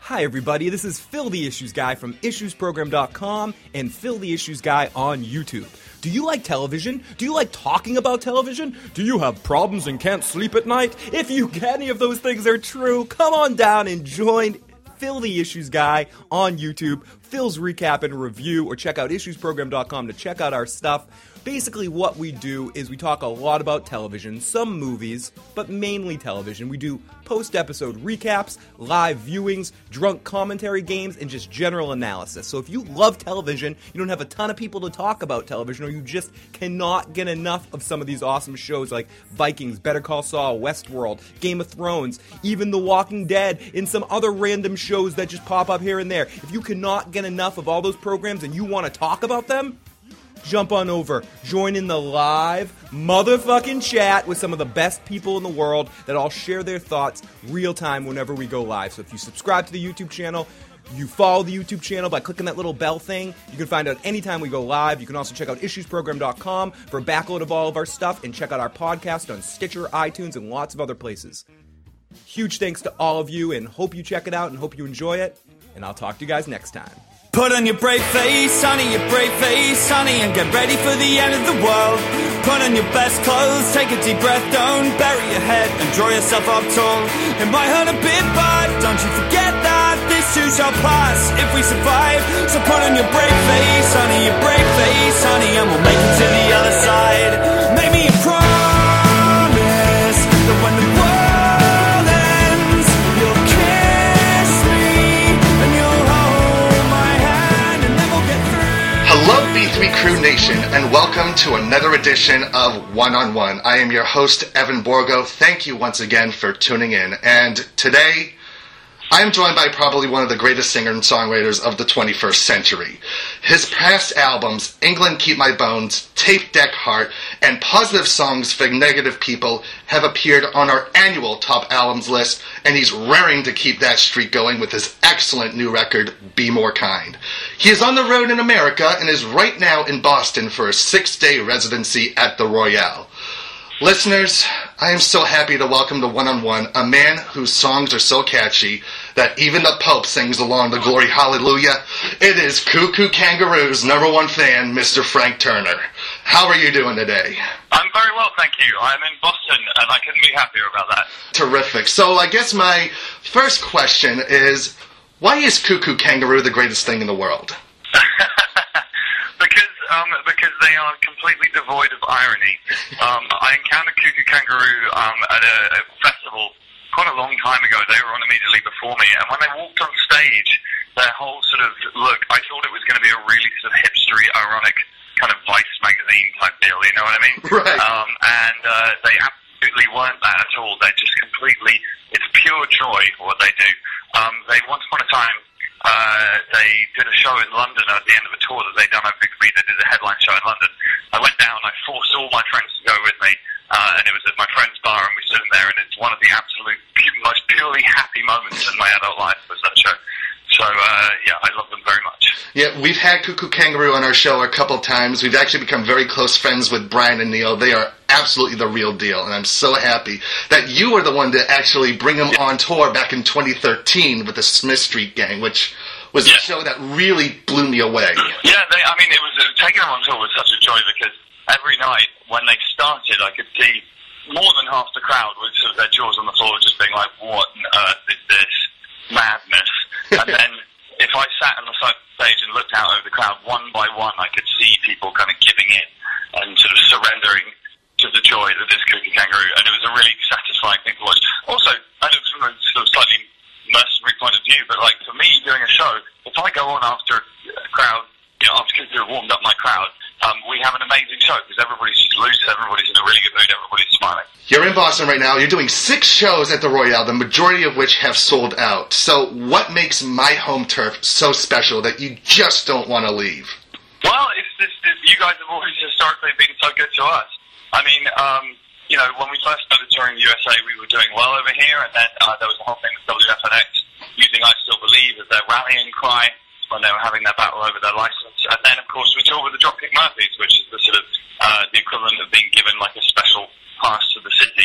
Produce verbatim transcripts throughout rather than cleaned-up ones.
Hi everybody, this is Phil the Issues Guy from issues program dot com and Phil the Issues Guy on YouTube. Do you like television? Do you like talking about television? Do you have problems and can't sleep at night? If you any of those things are true, come on down and join Phil the Issues Guy on YouTube, Phil's Recap and Review, or check out issues program dot com to check out our stuff. Basically what we do is we talk a lot about television, some movies, but mainly television. We do post-episode recaps, live viewings, drunk commentary games, and just general analysis. So if you love television, you don't have a ton of people to talk about television, or you just cannot get enough of some of these awesome shows like Vikings, Better Call Saul, Westworld, Game of Thrones, even The Walking Dead, and some other random shows that just pop up here and there. If you cannot get enough of all those programs and you want to talk about them, jump on over, join in the live motherfucking chat with some of the best people in the world that all share their thoughts real time whenever we go live. So if you subscribe to the YouTube channel, you follow the YouTube channel by clicking that little bell thing, you can find out anytime we go live. You can also check out issues program dot com for a backload of all of our stuff, and check out our podcast on Stitcher, iTunes, and lots of other places. Huge thanks to all of you, and hope you check it out and hope you enjoy it, and I'll talk to you guys next time. Put on your brave face, honey, your brave face, honey, and get ready for the end of the world. Put on your best clothes, take a deep breath, don't bury your head, and draw yourself up tall. It might hurt a bit, but don't you forget that this too shall pass if we survive. So put on your brave face, honey, your brave face, honey, and we'll make it to the other side. Make me a promise that when the world ends, you'll kiss me and you'll hold my hand, and then we'll get through. Hello, B three Crew Nation, and welcome to another edition of One on One. I am your host, Evan Borgo. Thank you once again for tuning in. And today, I am joined by probably one of the greatest singer and songwriters of the twenty-first century. His past albums, England Keep My Bones, Tape Deck Heart, and Positive Songs for Negative People, have appeared on our annual top albums list, and he's raring to keep that streak going with his excellent new record, Be More Kind. He is on the road in America and is right now in Boston for a six-day residency at the Royale. Listeners, I am so happy to welcome to One on One a man whose songs are so catchy that even the Pope sings along the Glory Hallelujah. It is Koo Koo Kanga Roo's number one fan, Mister Frank Turner. How are you doing today? I'm very well, thank you. I'm in Boston, and I couldn't be happier about that. Terrific. So I guess my first question is, why is Koo Koo Kanga Roo the greatest thing in the world? Because um, because they are completely devoid of irony. Um, I encountered Koo Koo Kanga Roo um, at a, a festival quite a long time ago. They were on immediately before me, and when they walked on stage, their whole sort of look, I thought it was going to be a really sort of hipstery, ironic kind of Vice magazine type deal, you know what I mean? Right. Um, and uh, they absolutely weren't that at all. They're just completely, it's pure joy what they do. Um, they, once upon a time, Uh, they did a show in London at the end of a tour that they'd done over Big B. They did a headline show in London. I went down, I forced all my friends to go with me, uh, and it was at my friend's bar, and we stood in there, and it's one of the absolute pu- most purely happy moments in my adult life was that show. So, uh, yeah, I love them very much. Yeah, we've had Koo Koo Kanga Roo on our show a couple times. We've actually become very close friends with Brian and Neil. They are absolutely the real deal, and I'm so happy that you were the one to actually bring them on tour back in twenty thirteen with the Smith Street Gang, which was yeah. a show that really blew me away. Yeah, they, I mean, it was uh, taking them on tour was such a joy because every night when they started, I could see more than half the crowd with sort of their jaws on the floor just being like, what on earth is this madness? And then if I sat on the side of the stage and looked out over the crowd, one by one, I could see people kind of giving in and sort of surrendering to the joy that is Koo Koo Kanga Roo, and it was a really satisfying thing to watch. Also, I know from a sort of slightly mercenary point of view, but like for me doing a show, if I go on after a crowd, you know, after Koo Koo warmed up my crowd, um, we have an amazing show because everybody's just loose, everybody's in a really good mood, everybody's smiling. You're in Boston right now. You're doing six shows at the Royale, the majority of which have sold out. So what makes my home turf so special that you just don't want to leave? Well, it's just that you guys have always historically been so good to us. I mean, um, you know, when we first started touring the U S A, we were doing well over here, and then uh, there was the whole thing with W F N X using I Still Believe as their rallying cry when they were having their battle over their license. And then, of course, we toured with the Dropkick Murphys, which is the sort of uh, the equivalent of being given like a special pass to the city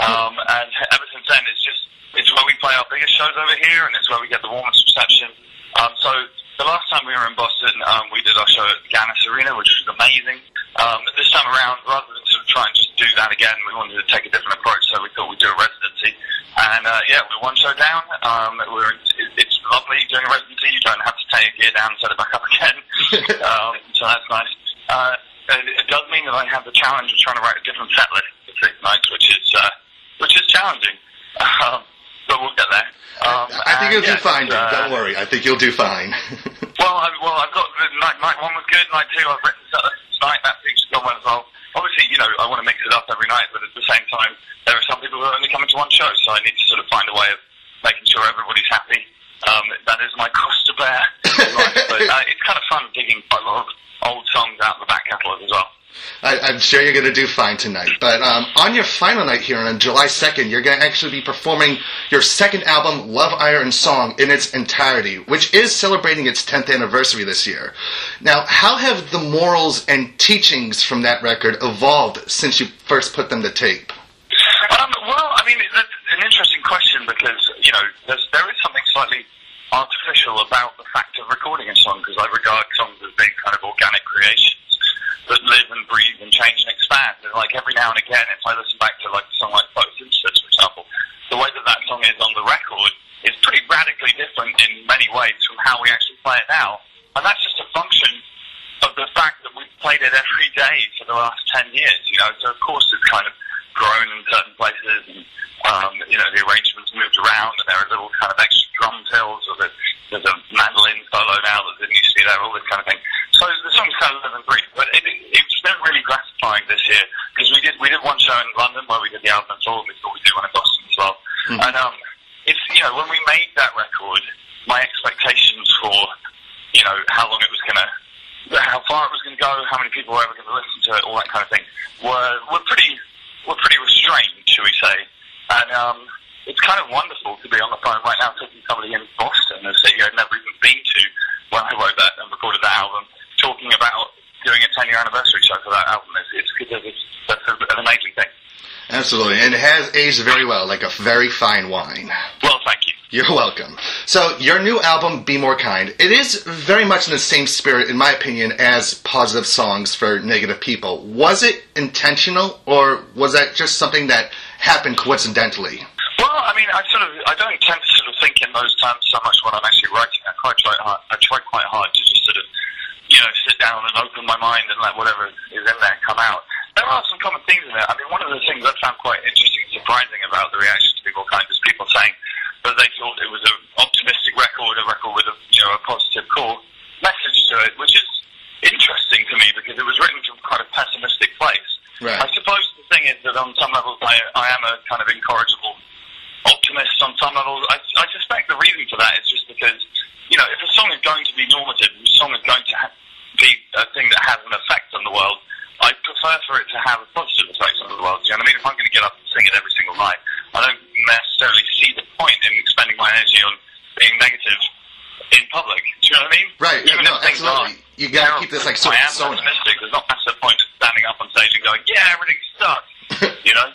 Um, and ever since then, it's just, it's where we play our biggest shows over here, and it's where we get the warmest reception. Um, so the last time we were in Boston, um, we did our show at Gannis Arena, which was amazing. Um, this time around, rather than sort of try and just do that again, we wanted to take a different approach, so we thought we'd do a residency. And, uh, yeah, we're one show down. Um, we're, it's lovely doing a residency. You don't have to take your gear down and set it back up again. um, so that's nice. Uh, it, it does mean that I have the challenge of trying to write a different set list for six nights, which is, uh, which is challenging. Um, but we'll get there. Um, I think you'll yeah, do fine, dude. uh, Don't worry. I think you'll do fine. well, I, well, I've got the night, night one was good, night two I've written set list tonight. That seems to go well as well. Obviously, you know, I want to mix it up every night, but at the same time, there are some people who are only coming to one show, so I need to sort of find a way of making sure everybody's happy. Um, that is my cross to bear. Right, but uh, it's kind of fun digging quite a lot of old songs out of the back catalogue as well. I, I'm sure you're going to do fine tonight. But um, on your final night here on July second, you're going to actually be performing your second album, Love Iron Song, in its entirety, which is celebrating its tenth anniversary this year. Now, how have the morals and teachings from that record evolved since you first put them to tape? Um, well, I mean, that's an interesting question because, you know, there's, there is something slightly artificial about the fact of recording a song, because I regard songs as being kind of organic creations that live and breathe and change and expand. And like every now and again, if I listen back to like a song like Photosynthesis, for example, the way that that song is on the record is pretty radically different in many ways from how we actually play it now. And that's just a function of the fact that we've played it every day for the last ten years, you know. So of course it's kind of grown in certain places, and um, you know, the arrangements moved around, and there are little kind of extra drum fills, or there's, there's a mandolin solo now that didn't used to be there, all this kind of thing. So the song's kind of live and breathe, but it, it, it's been really gratifying this year, because we did we did one show in London where we did the album tour, and we thought we'd do one in Boston as well. Mm-hmm. And um, it's, you know, when we made that record, my expectations for, you know, how long it was going to, how far it was going to go, how many people were ever going to listen to it, all that kind of thing, were were pretty were pretty restrained, shall we say. And um, it's kind of wonderful to be on the phone right now talking to somebody in Boston, a city I'd never even been to when I wrote that and recorded that album, talking about doing a ten-year anniversary show for that album. It's, it's, it's that's an amazing thing. Absolutely, and it has aged very well, like a very fine wine. Well, thank you. You're welcome. So, your new album, Be More Kind, it is very much in the same spirit, in my opinion, as Positive Songs for Negative People. Was it intentional, or was that just something that happened coincidentally? Well, I mean, I sort of, I don't tend to sort of think in those terms so much when I'm actually writing. I quite try hard, I try quite hard to just sort of, you know, sit down and open my mind and let whatever is in there come out. There are some common themes in there. I mean, one of the things I found quite interesting and surprising about the reaction to Be More Kind is people saying that they thought it was an optimistic record, a record with a, you know, a positive core message to it, which is interesting to me because it was written from quite a pessimistic place. Right. I suppose the thing is that on some levels I, I am a kind of incorrigible optimist on some levels. I, I suspect the reason for that is just because, you know, if a song is going to be normative, if a song is going to ha- be a thing that has an effect on the world, I prefer for it to have a positive effect on the world. You know what I mean? If I'm going to get up and sing it every single night, I don't necessarily see the point in expending my energy on being negative in public. Do you know what I mean? Right. Even no, if things absolutely. are You got to keep this like sort I of am persona. pessimistic. There's not that's the point of standing up on stage and going, yeah, everything sucks. You know?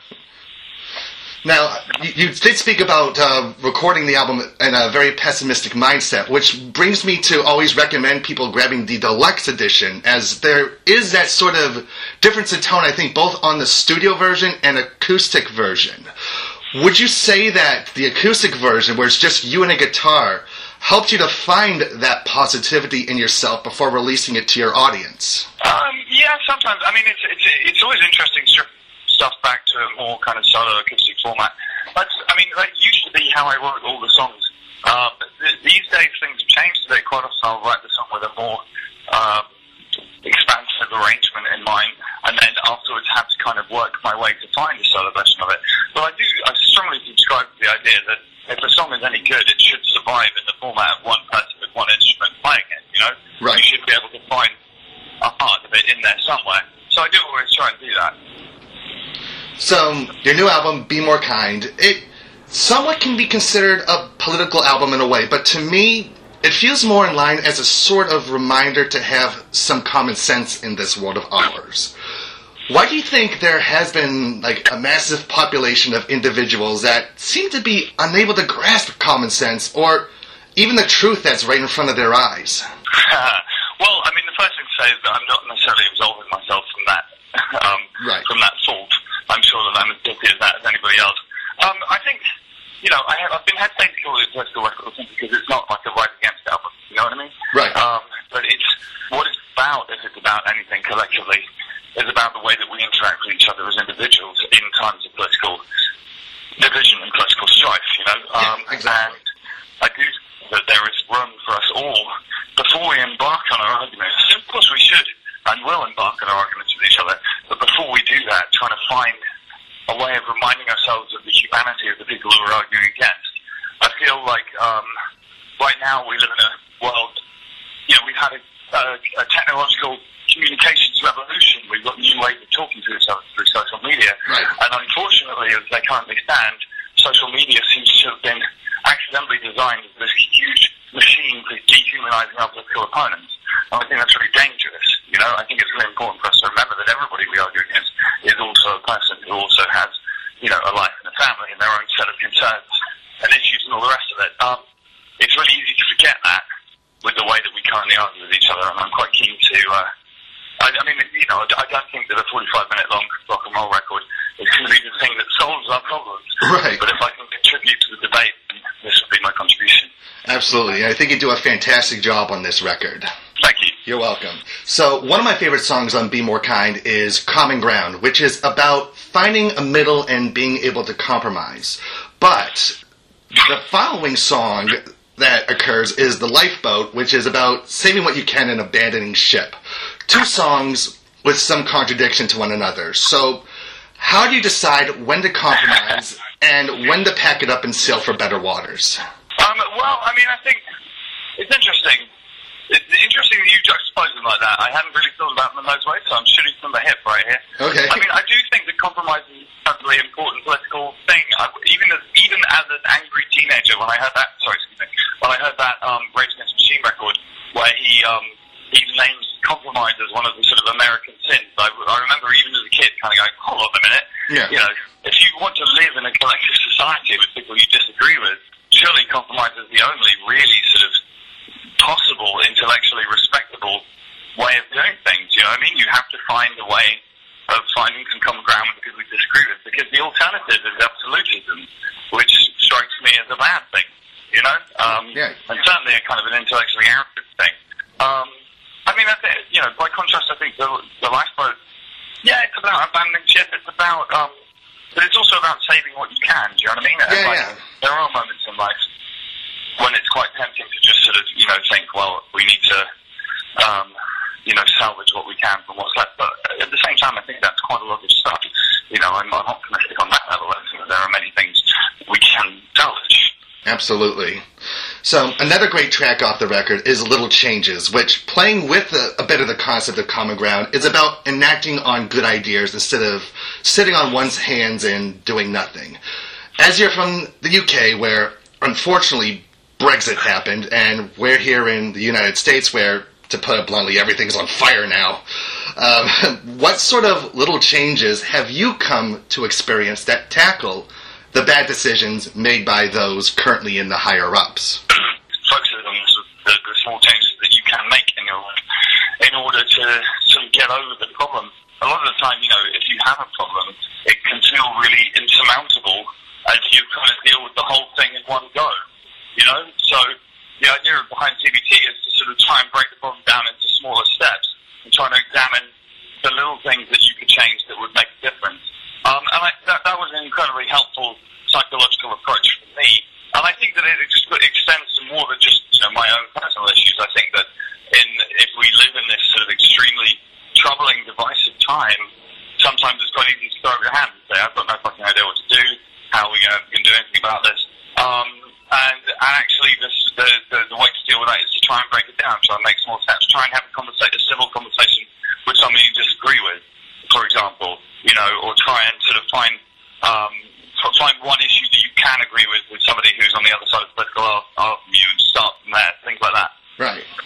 Now, you, you did speak about uh, recording the album in a very pessimistic mindset, which brings me to always recommend people grabbing the deluxe edition, as there is that sort of difference in tone, I think, both on the studio version and acoustic version. Would you say that the acoustic version, where it's just you and a guitar, helped you to find that positivity in yourself before releasing it to your audience? Um, yeah, sometimes. I mean, it's it's, it's always interesting to strip stuff back to a more kind of solo acoustic format. That's, I mean, that used to be how I wrote all the songs. Uh, th- these days things have changed a bit. Quite often I'll write the song with a more um, expansive arrangement in mind, and then afterwards have to kind of work my way to find a solo version of it. But I do, I strongly subscribe to the idea that if a song is any good, it should survive in the format of one person with one instrument playing it, you know? Right. You should be able to find a part of it in there somewhere. So I do always try and do that. So, your new album, Be More Kind, it somewhat can be considered a political album in a way, but to me, it feels more in line as a sort of reminder to have some common sense in this world of ours. Why do you think there has been like a massive population of individuals that seem to be unable to grasp common sense or even the truth that's right in front of their eyes? Well, I mean, the first thing to say is that I'm not necessarily absolving myself from that, um, right. from that fault. I'm sure that I'm as guilty as that as anybody else. Um, I think, you know, I have, I've been hesitant to call it a political record because it's not like a right against album, you know what I mean? Right. Um, but it's, what it's about, if it's about anything collectively, is about the way that we interact with each other as individuals in times of political division and political strife, you know? Um, yeah, exactly. And I do that there is room for us all, before we embark on our arguments, of course we should and will embark on our arguments with each other, but before we do that, trying to find a way of reminding ourselves of the humanity of the people who we're arguing against. I feel like um, right now we live in a world, you know, we've had a, a, a technological communications revolution. We've got new ways of talking to each other through social media, right. And unfortunately, as they currently stand, social media seems to have been accidentally designed as this huge machine for dehumanizing our political opponents. And I think that's really dangerous. You know, I think it's really important for us to remember that everybody we argue against is also a person who also has, you know, a life and a family and their own set of concerns and issues and all the rest of it. Um, it's really easy to forget that with the way that we currently argue with each other, and I'm quite keen to, uh, I, I mean, you know, I don't think that a forty-five minute long rock and roll record is going to be the thing that solves our problems. Right. But if I can contribute to the debate, this would be my contribution. Absolutely. I think you do a fantastic job on this record. Thank you. You're welcome. So one of my favorite songs on Be More Kind is Common Ground, which is about finding a middle and being able to compromise. But the following song that occurs is The Lifeboat, which is about saving what you can and abandoning ship. Two songs with some contradiction to one another. So how do you decide when to compromise and when to pack it up and sail for better waters? Um, well, I mean, I think it's interesting. It's interesting that you juxtapose them like that. I hadn't really thought about them in those ways, so I'm shooting from the hip right here. Okay. I mean, I do think that compromise is a really important political thing. I, even as even as an angry teenager, when I heard that, sorry, excuse me, when I heard that um, Rage Against the Machine record, where he um, he names compromise as one of the sort of American sins, I, I remember even as a kid kind of going, hold on a minute. Yeah. You know, if you want to live in a collective society with people you disagree with, surely compromise is the only really sort of possible, intellectually respectable way of doing things. You know what I mean? You have to find a way of finding some common ground with people we disagree with, because the alternative is absolutism, which strikes me as a bad thing, you know? Um, yeah. And certainly a kind of an intellectually arrogant thing. Um, I mean, I think, you know, by contrast, I think the, the Lifeboat, yeah, it's about abandoning ship, it's about, um, but it's also about saving what you can, do you know what I mean? Yeah, like, yeah. There are moments in life when it's quite tempting to just sort of, you know, think, well, we need to, um, you know, salvage what we can from what's left. But at the same time, I think that's quite a lot of stuff. You know, I'm, I'm optimistic on that level. I think that there are many things we can salvage. Absolutely. So another great track off the record is Little Changes, which, playing with a, a bit of the concept of common ground, is about enacting on good ideas instead of sitting on one's hands and doing nothing. As you're from the U K, where unfortunately Brexit happened, and we're here in the United States where, to put it bluntly, everything's on fire now. Um, what sort of little changes have you come to experience that tackle the bad decisions made by those currently in the higher-ups? Focuses on the, the small changes that you can make in your life in order to sort of get over the problem. A lot of the time, you know, if you have a problem, it can feel really insurmountable as you kind of deal with the whole thing in one go. You know, so the idea behind C B T is to sort of try and break the problem down into smaller steps and try to examine the little things that you could change that would make a difference. Um, and I, that, that was an incredibly helpful psychological approach for me. And I think that it ex- extends to more than just, you know, my own personal issues. I think that in if we live in this sort of extremely troubling, divisive time, sometimes it's quite easy to throw up your hands and say, I've got no fucking idea what to do. How are we going to do anything about this? Um, And, and actually, this, the, the the way to deal with that is to try and break it down, try and make small steps, try and have a, conversation, a civil conversation with somebody you disagree with, for example, you know, or try and sort of find um, find one issue that you can agree with with somebody who's on the other side of the political aisle from you and start from there, things like that. Right.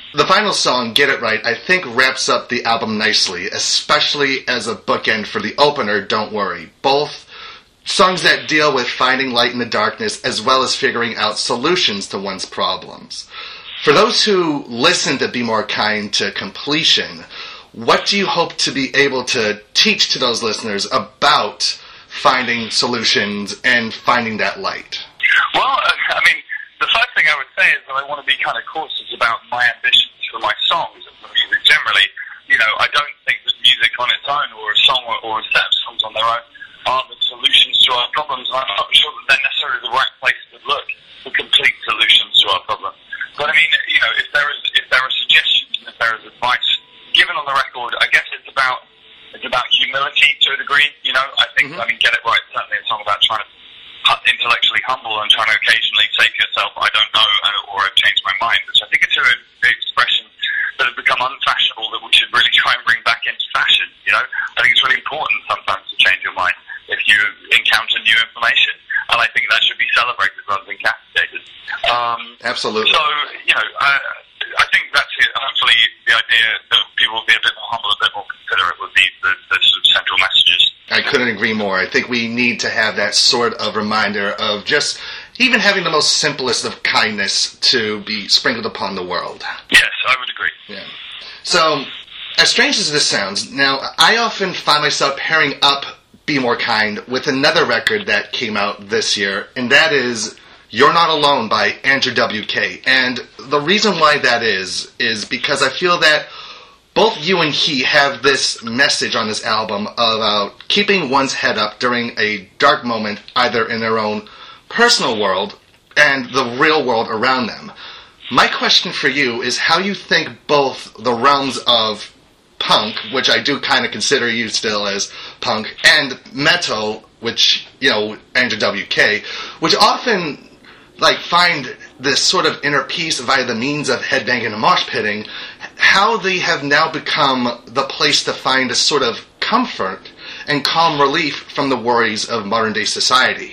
the final song, Get It Right, I think wraps up the album nicely, especially as a bookend for the opener, Don't Worry. Both songs that deal with finding light in the darkness as well as figuring out solutions to one's problems. For those who listen to Be More Kind to completion, what do you hope to be able to teach to those listeners about finding solutions and finding that light? Well, uh, I mean, the first thing I would say is that I want to be kind of cautious about my ambitions for my songs and for music generally. You know, I don't think that music on its own or a song or, or a set of songs on their own are the solutions to our problems. I'm not sure that they're necessarily the right place to look for complete solutions to our problems. But I mean, you know, if there is if there are suggestions and if there is advice given on the record, I guess it's about it's about humility to a degree. You know, I think mm-hmm. I mean, Get It Right, certainly a song about trying to intellectually humble and trying to occasionally say to yourself, I don't know, or I've changed my mind, which I think is an expression that has become unfashionable that we should really try and bring back into fashion, you know? I think it's really important sometimes to change your mind if you encounter new information, and I think that should be celebrated rather than castigated. Um, Absolutely. So, you know, I, I think that's it. Hopefully the idea that people will be a bit more humble, a bit more considerate would be the, the sort of central messages. I couldn't agree more. I think we need to have that sort of reminder of just even having the most simplest of kindness to be sprinkled upon the world. Yes, I would agree. Yeah. So, as strange as this sounds, now, I often find myself pairing up Be More Kind with another record that came out this year, and that is You're Not Alone by Andrew W K. And the reason why that is, is because I feel that both you and he have this message on this album about keeping one's head up during a dark moment, either in their own personal world and the real world around them. My question for you is how you think both the realms of punk, which I do kind of consider you still as punk, and metal, which, you know, Andrew W K, which often like find this sort of inner peace via the means of headbanging and mosh pitting, how they have now become the place to find a sort of comfort and calm relief from the worries of modern day society.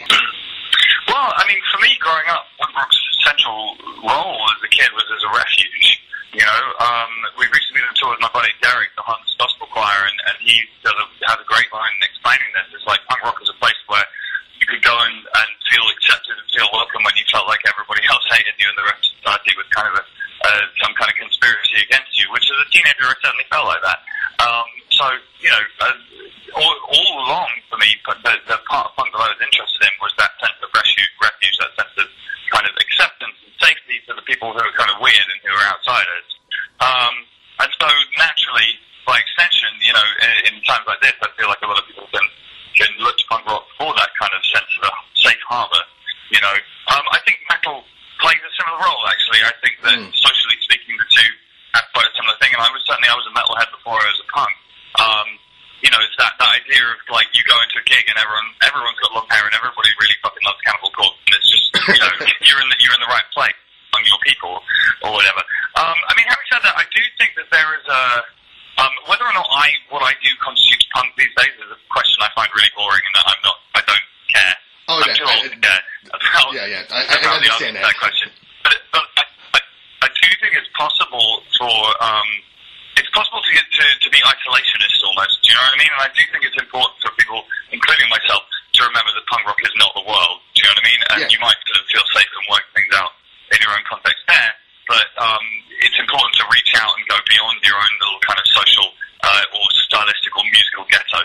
Well, I mean, for me, growing up, punk rock's central role as a kid was as a refuge. You know, um, we recently been on tour with my buddy Derek, the Hunt's Gospel Choir, and, and he does a, has a great line explaining this. It's like punk rock is a place where you could go and, and feel accepted and feel welcome when you felt like everybody else hated you and the rest of society was kind of a, uh, some kind of conspiracy against you, which as a teenager I certainly felt like that. Um, so, you know, uh, all, all along for me, but the, the part of punk that I was interested in was that sense of refuge, refuge, that sense of kind of acceptance and safety for the people who are kind of weird and who are outsiders. Um, and so naturally, by extension, you know, in, in times like this, I feel like a lot of people can, can look to punk rock for that kind of sense of a safe harbor, you know. Um, I think metal plays a similar role, actually. I think that mm. socially speaking, the two have quite a similar thing, and I was certainly, I was a metalhead before I was a punk. Um, you know, it's that, that idea of, like, you go into a gig and everyone, everyone's got long hair and everybody really fucking loves Cannibal Corpse, and it's just, you know, you're in the, you're in the right place among your people, or whatever. Um, I mean, having said that, I do think that there is a, um, whether or not I, what I do constitutes punk these days is a question I find really boring, and that I'm not, I don't care. Oh, I'm yeah, too old I, to care about, yeah, yeah, I, I, I understand that. that. that question. But, but I, I, I do think it's possible for, um, it's possible to get to, to be isolationist almost, do you know what I mean? And I do think it's important for people, including myself, to remember that punk rock is not the world, do you know what I mean? And yeah. you might sort of feel safe and work things out in your own context there, but um, it's important to reach out and go beyond your own little kind of social uh, or stylistic or musical ghetto.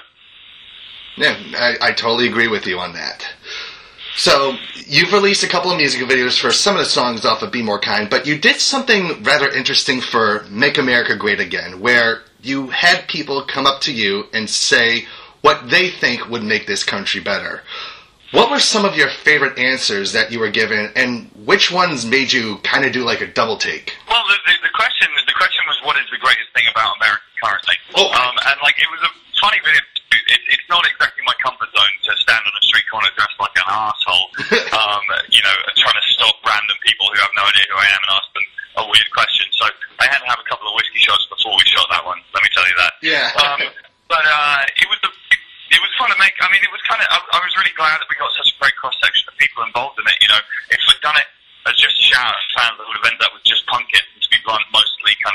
Yeah, I, I totally agree with you on that. So, you've released a couple of music videos for some of the songs off of Be More Kind, but you did something rather interesting for Make America Great Again, where you had people come up to you and say what they think would make this country better. What were some of your favorite answers that you were given, and which ones made you kind of do like a double take? Well, the, the, the question the question was, what is the greatest thing about America currently? Oh. Um, and, like, it was a funny video. It, it's not exactly my comfort zone to stand on a street corner dressed like an arsehole, um, you know, trying to stop random people who have no idea who I am and ask them a weird question. So I had to have a couple of whiskey shots before we shot that one, let me tell you that. Yeah. Um, but uh, it was a, it was fun to make. I mean, it was kind of, I, I was really glad that we got such a great cross-section of people involved in it, you know. If we'd done it as just a shout of fans, that would have ended up with just punk it, and to be blunt, mostly kind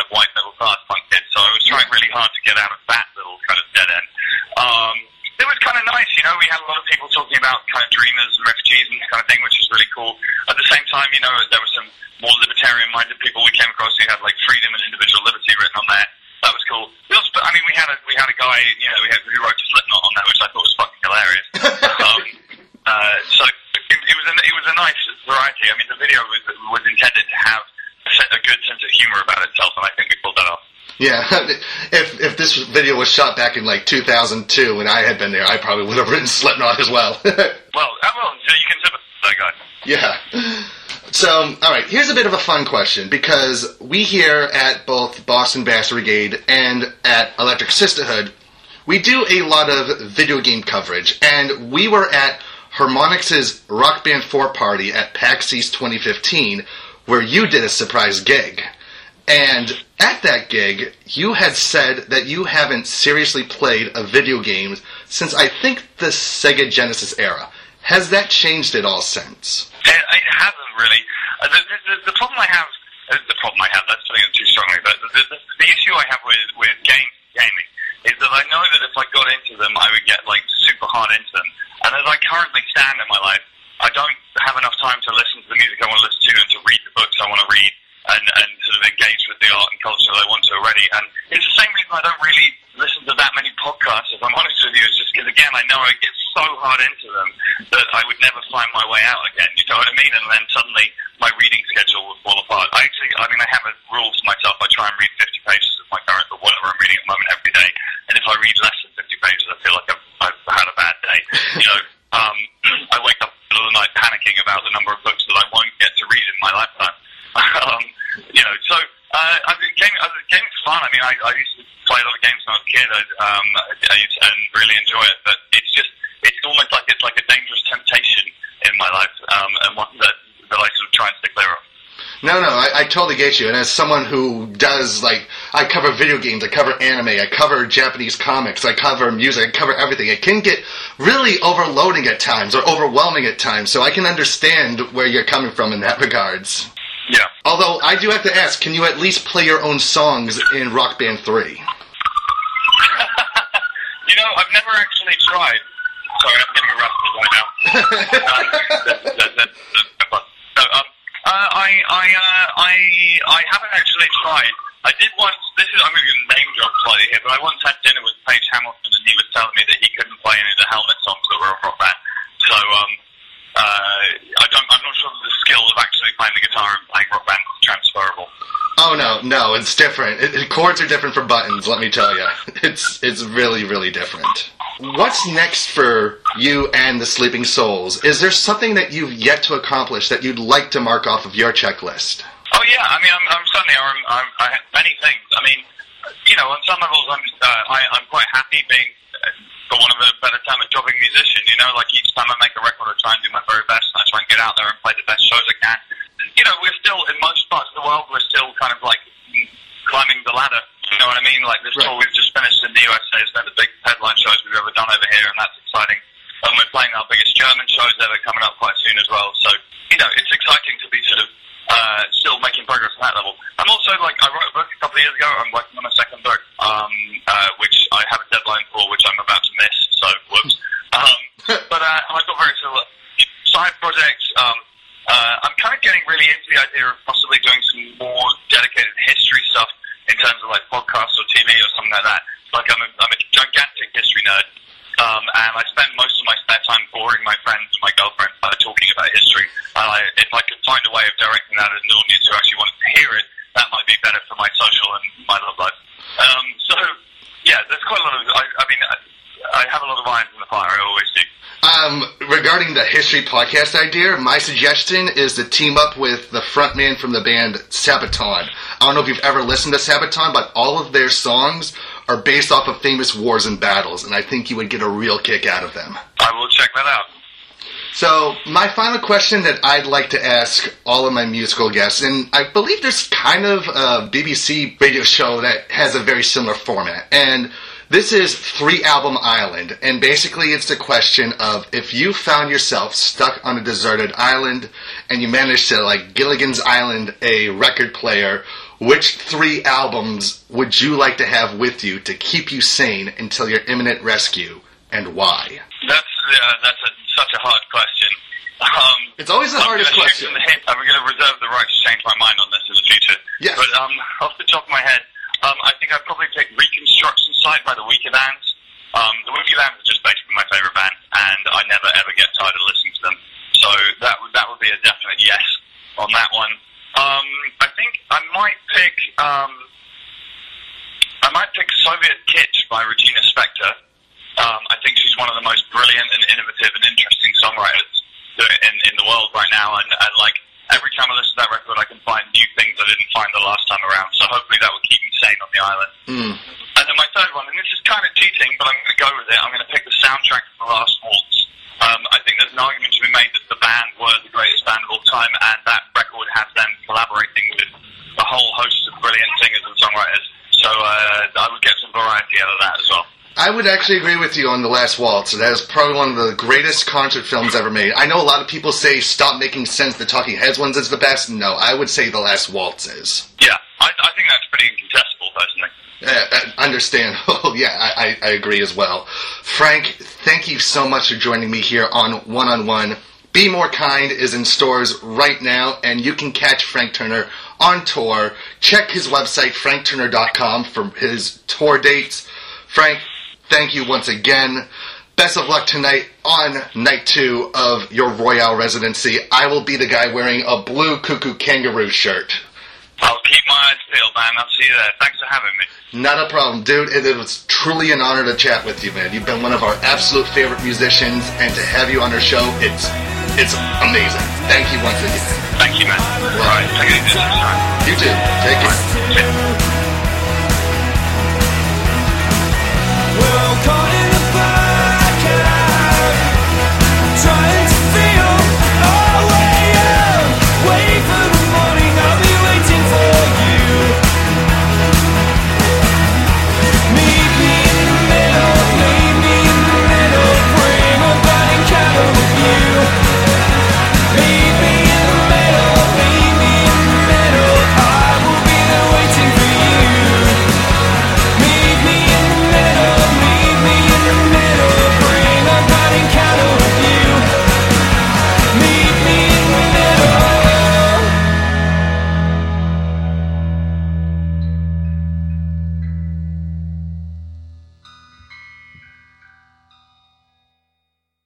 get out of that little kind of dead end. Um, it was kind of nice, you know, we had a lot of people talking about kind of dreamers and refugees and that kind of thing, which was really cool. At the same time, you know, there were some more libertarian-minded people we came across who had, like, freedom and individual liberty written on there. That was cool. We also, I mean, we had a we had a guy, you know, we had, who wrote Slipknot on that, which I thought was fucking hilarious. um, uh, so it, it was a, it was a nice variety. I mean, the video was was intended to have a, a good sense of humor about itself, and I think we pulled that off. Yeah, if if this video was shot back in like two thousand two and I had been there, I probably would have written Slipknot as well. well, uh, well, you can sympathize that guy. Yeah. So, all right, here's a bit of a fun question, because we here at both Boston Bastard Brigade and at Electric Sisterhood, we do a lot of video game coverage, and we were at Harmonix's Rock Band four party at PAX East twenty fifteen, where you did a surprise gig. And at that gig, you had said that you haven't seriously played a video game since, I think, the Sega Genesis era. Has that changed at all since? It, it hasn't really. Uh, the, the, the problem I have, uh, the problem I have, that's putting it too strongly, but the, the, the issue I have with, with game, gaming is that I know that if I got into them, I would get, like, super hard into them. And as I currently stand in my life, I don't have enough time to listen to the music I want to listen to and to read the books I want to read and, and sort of engage with the art and culture that I want to already. And it's the same reason I don't really listen to that many podcasts, if I'm honest with you. It's just because, again, I know I get so hard into them that I would never find my way out again. You know what I mean? And then suddenly my reading schedule would fall apart. I actually, I mean, I have a rule for myself. I try and read fifty pages of my current, or whatever I'm reading at the moment, every day. And if I read less than fifty pages, I feel like I've, I've had a bad day. You know, um, I wake up in the middle of the night panicking about the number of books that I won't get to read in my lifetime. um, you know, so uh, I mean, game, uh, gaming's fun. I mean, I, I used to play a lot of games when I was a kid, um, and really enjoy it. But it's just, it's almost like it's like a dangerous temptation in my life, um, and one that, that I sort of try and stick clear of. No, no, I, I totally get you. And as someone who does, like, I cover video games, I cover anime, I cover Japanese comics, I cover music, I cover everything. It can get really overloading at times, or overwhelming at times, so I can understand where you're coming from in that regards. Yeah. Although, I do have to ask, can you at least play your own songs in Rock Band three? You know, I've never actually tried. Sorry, I'm getting arrested right now. uh, that, that, that, that, so, um, uh, I, I, uh, I, I haven't actually tried. I did once, this is, I'm going to name drop slightly here, but I once had dinner with Page Hamilton, and he was telling me that he couldn't play any of the Helmet songs that were on Rock Band. So, um, uh, I don't, I'm not sure that the skill of actually playing the guitar and playing Rock Band is transferable. Oh, no, no, it's different. It, it, chords are different from buttons, let me tell you. It's it's really, really different. What's next for you and the Sleeping Souls? Is there something that you've yet to accomplish that you'd like to mark off of your checklist? Oh, yeah, I mean, I'm, I'm certainly, I'm, I'm, I have many things. I mean, you know, on some levels, I'm, uh, I, I'm quite happy being, uh, for one of a better term, a jobbing musician. You know, like each time I make a record, I try and do my very best, and I try and get out there and play the best shows I can. You know, we're still, in most parts of the world, we're still kind of like climbing the ladder. You know what I mean? Like this right. tour we've just finished in the U S A is one of the big headline shows we've ever done over here, and that's exciting. And we're playing our biggest German shows ever coming up quite soon as well. So, you know, it's exciting to be sort of uh, still making progress on that level. I'm also, like, I wrote a book a couple of years ago. I'm working on a second book, um, uh, which I have a deadline for, which I'm about to miss. So, whoops. Um, but uh, I've got very sort of side projects. Um, uh, I'm kind of getting really into the idea of possibly doing some more dedicated history stuff in terms of like podcasts or T V or something like that. Like I'm a, I'm a gigantic history nerd, um, and I spend most of my spare time boring my friends and my girlfriend by talking about history. And I, if I could find a way of directing that at an audience who actually wanted to hear it, that might be better for my social and my love life. Um, so, yeah, there's quite a lot of, I, I mean, I, I have a lot of irons in the fire, I always do. Um, regarding the history podcast idea, my suggestion is to team up with the frontman from the band Sabaton. I don't know if you've ever listened to Sabaton, but all of their songs are based off of famous wars and battles, and I think you would get a real kick out of them. I will check that out. So, my final question that I'd like to ask all of my musical guests, and I believe there's kind of a B B C radio show that has a very similar format, and This is Three Album Island, and basically it's the question of if you found yourself stuck on a deserted island and you managed to, like Gilligan's Island, a record player, which three albums would you like to have with you to keep you sane until your imminent rescue, and why? That's uh, that's a, such a hard question. Um, it's always the hardest question. The hip. I'm going to reserve the right to change my mind on this in the future. Yes. But um, off the top of my head, um, I think I'd probably pick Reconstruction Site by the Weaker Bands. Um, the Weaker Bands are just basically my favourite band, and I never ever get tired of listening to them. So that would that would be a definite yes on that one. Um, I think I might pick um, I might pick Soviet Kitsch by Regina Spektor. Um, I think she's one of the most brilliant and innovative and interesting songwriters in in the world right now, and, and like every time I listen to that record, I can find new things I didn't find the last time around. So hopefully that will keep me sane on the island. Mm. And then my third one, and this is kind of cheating, but I'm going to go with it. I'm going to pick the soundtrack to The Last Waltz. Um, I think there's an argument to be made that the band were the greatest band of all time, and that record has them collaborating with a whole host of brilliant singers and songwriters. So uh, I would get some variety out of that as well. I would actually agree with you on The Last Waltz. That is probably one of the greatest concert films ever made. I know a lot of people say Stop Making Sense, the Talking Heads ones is the best. No, I would say The Last Waltz is. Yeah, I, I think that's pretty incontestable, personally. Uh, I understand. Oh, yeah, I, I agree as well. Frank, thank you so much for joining me here on One on One. Be More Kind is in stores right now, and you can catch Frank Turner on tour. Check his website, frank turner dot com, for his tour dates. Frank, thank you once again. Best of luck tonight on night two of your Royale residency. I will be the guy wearing a blue Cuckoo Kangaroo shirt. I'll keep my eyes peeled, man. I'll see you there. Thanks for having me. Not a problem, dude. It was truly an honor to chat with you, man. You've been one of our absolute favorite musicians, and to have you on our show, it's it's amazing. Thank you once again. Thank you, man. All right. Take it easy next time. You too. Take care. Right.